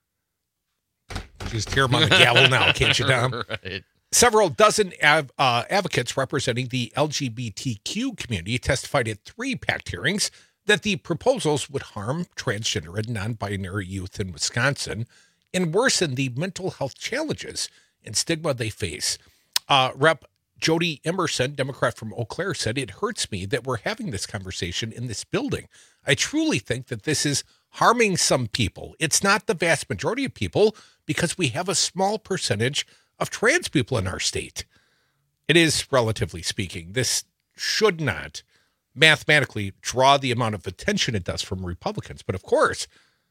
Just hear them on the gavel now, can't you, Dom? Right. Several dozen advocates representing the LGBTQ community testified at 3 packed hearings that the proposals would harm transgender and non-binary youth in Wisconsin and worsen the mental health challenges and stigma they face. Rep. Jody Emerson, Democrat from Eau Claire, said, "It hurts me that we're having this conversation in this building. I truly think that this is harming some people. It's not the vast majority of people because we have a small percentage of trans people in our state. It is, relatively speaking, this should not mathematically draw the amount of attention it does from Republicans. But of course,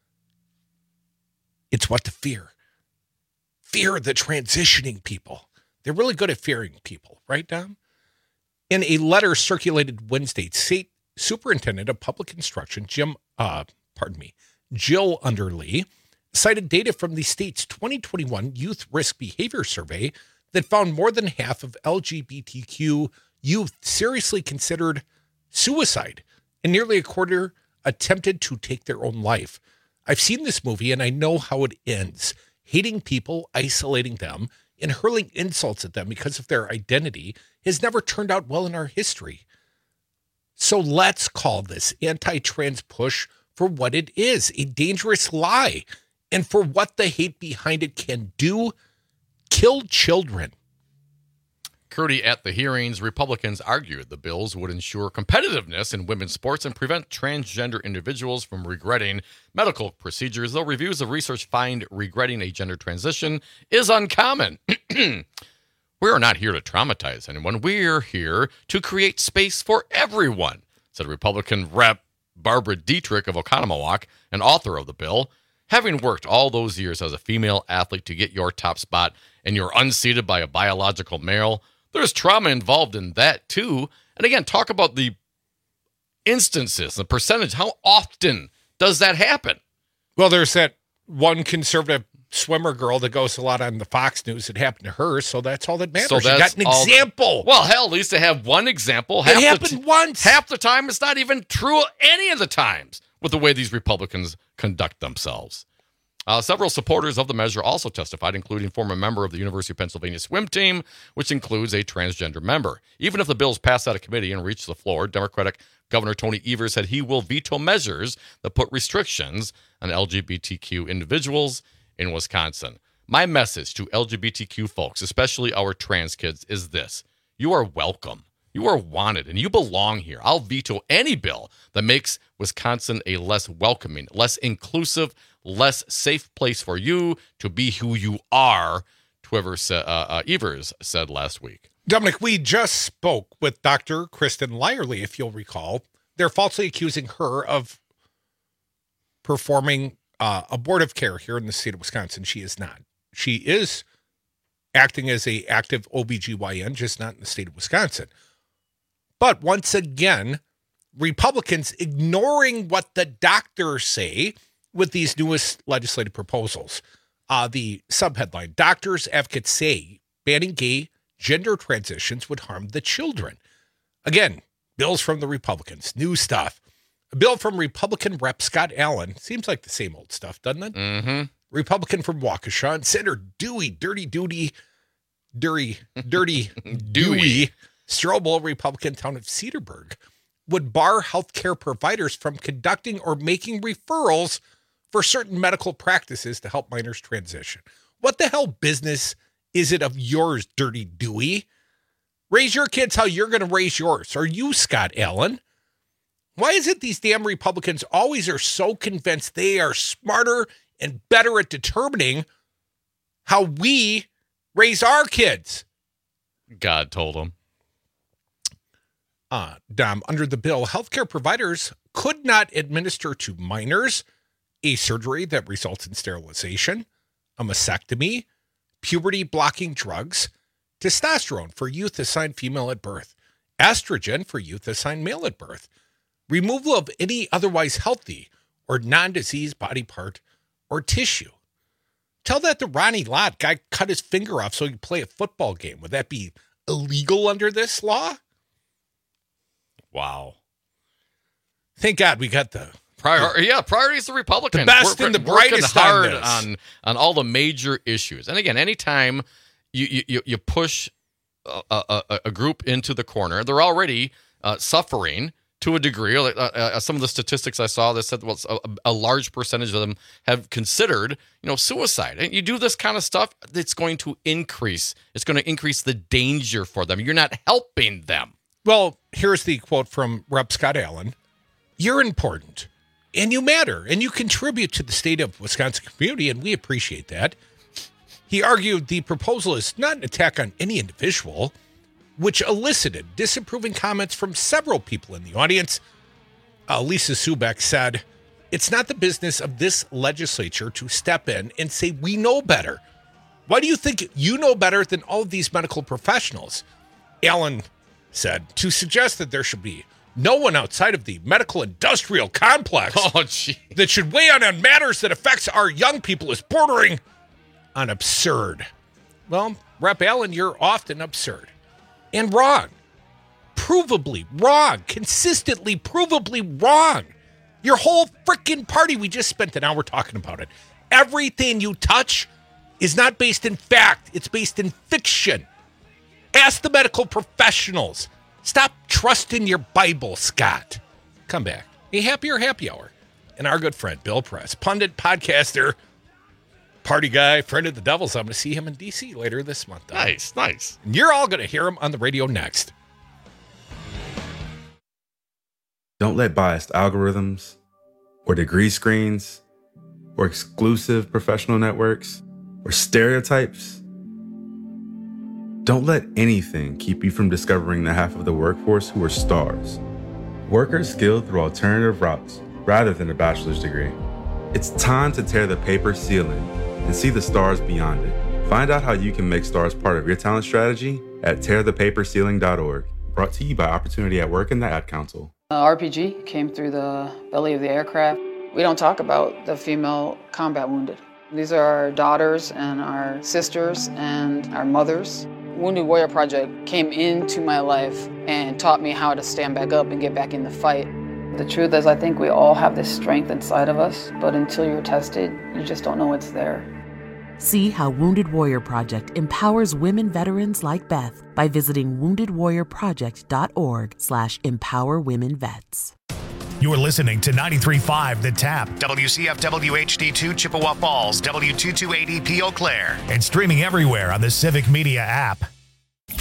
it's what to fear. Fear the transitioning people. They're really good at fearing people, right, Dom? In a letter circulated Wednesday, State Superintendent of Public Instruction, Jill Underly, cited data from the state's 2021 Youth Risk Behavior Survey that found more than half of LGBTQ youth seriously considered suicide, and nearly a quarter attempted to take their own life. I've seen this movie, and I know how it ends. Hating people, isolating them, and hurling insults at them because of their identity has never turned out well in our history. So let's call this anti-trans push for what it is, a dangerous lie, and for what the hate behind it can do, kill children. Curdy, at the hearings, Republicans argued the bills would ensure competitiveness in women's sports and prevent transgender individuals from regretting medical procedures, though reviews of research find regretting a gender transition is uncommon. We are not here to traumatize anyone. We're here to create space for everyone, said Republican Rep. Barbara Dietrich of Oconomowoc, an author of the bill. Having worked all those years as a female athlete to get your top spot and you're unseated by a biological male, there's trauma involved in that too. And again, talk about the instances, the percentage. How often does that happen? Well, there's that one conservative swimmer girl that goes a lot on the Fox News. It happened to her, so that's all that matters. So you got an example. Well, hell, at least they have one example. It happened once. Half the time, it's not even true any of the times with the way these Republicans conduct themselves. Several supporters of the measure also testified, including former member of the University of Pennsylvania swim team, which includes a transgender member. Even if the bills pass out of committee and reach the floor, Democratic Governor Tony Evers said he will veto measures that put restrictions on LGBTQ individuals in Wisconsin. My message to LGBTQ folks, especially our trans kids, is this. You are welcome. You are wanted, and you belong here. I'll veto any bill that makes Wisconsin a less welcoming, less inclusive, less safe place for you to be who you are, Evers said last week. Dominic, we just spoke with Dr. Kristen Lyerly, if you'll recall. They're falsely accusing her of performing abortive care here in the state of Wisconsin. She is not. She is acting as an active OBGYN, just not in the state of Wisconsin. But once again, Republicans ignoring what the doctors say with these newest legislative proposals. The subheadline, doctors advocates say banning gay gender transitions would harm the children. Again, bills from the Republicans, new stuff. A bill from Republican Rep Scott Allen. Seems like the same old stuff, doesn't it? Mm-hmm. Republican from Waukesha. And Senator Dewey Strobel, Republican town of Cedarburg, would bar healthcare providers from conducting or making referrals for certain medical practices to help minors transition. What the hell business is it of yours, Dirty Dewey? Raise your kids how you're going to raise yours. Are you, Scott Allen? Why is it these damn Republicans always are so convinced they are smarter and better at determining how we raise our kids? God told them. Dom, under the bill, healthcare providers could not administer to minors a surgery that results in sterilization, a mastectomy, puberty-blocking drugs, testosterone for youth assigned female at birth, estrogen for youth assigned male at birth, removal of any otherwise healthy or non-diseased body part or tissue. Tell that to Ronnie Lott. Guy cut his finger off so he could play a football game. Would that be illegal under this law? Wow. Thank God we got the priorities the Republicans. The best and the brightest hard on all the major issues. And again, anytime you push a group into the corner, they're already suffering to a degree. Some of the statistics I saw that said a large percentage of them have considered suicide. And you do this kind of stuff, it's going to increase. It's going to increase the danger for them. You're not helping them. Well, here's the quote from Rep. Scott Allen. You're important, and you matter, and you contribute to the state of Wisconsin community, and we appreciate that. He argued the proposal is not an attack on any individual, which elicited disapproving comments from several people in the audience. Lisa Subeck said, it's not the business of this legislature to step in and say, we know better. Why do you think you know better than all of these medical professionals? Allen said, to suggest that there should be no one outside of the medical industrial complex that should weigh in on matters that affects our young people is bordering on absurd. Well, Rep. Allen, you're often absurd and wrong. Provably wrong. Consistently, provably wrong. Your whole freaking party, we just spent an hour talking about it. Everything you touch is not based in fact. It's based in fiction. Ask the medical professionals. Stop trusting your Bible, Scott. Come back. A happier happy hour. And our good friend, Bill Press, pundit, podcaster, party guy, friend of the devil's. I'm going to see him in D.C. later this month. Nice. And you're all going to hear him on the radio next. Don't let biased algorithms or degree screens or exclusive professional networks or stereotypes. Don't let anything keep you from discovering the half of the workforce who are stars. Workers skilled through alternative routes rather than a bachelor's degree. It's time to tear the paper ceiling and see the stars beyond it. Find out how you can make stars part of your talent strategy at tearthepaperceiling.org. Brought to you by Opportunity at Work and the Ad Council. RPG came through the belly of the aircraft. We don't talk about the female combat wounded. These are our daughters and our sisters and our mothers. Wounded Warrior Project came into my life and taught me how to stand back up and get back in the fight. The truth is, I think we all have this strength inside of us, but until you're tested, you just don't know it's there. See how Wounded Warrior Project empowers women veterans like Beth by visiting woundedwarriorproject.org/empowerwomenvets. You're listening to 93.5 The Tap, WCFW HD2 Chippewa Falls, W228EP Eau Claire, and streaming everywhere on the Civic Media app.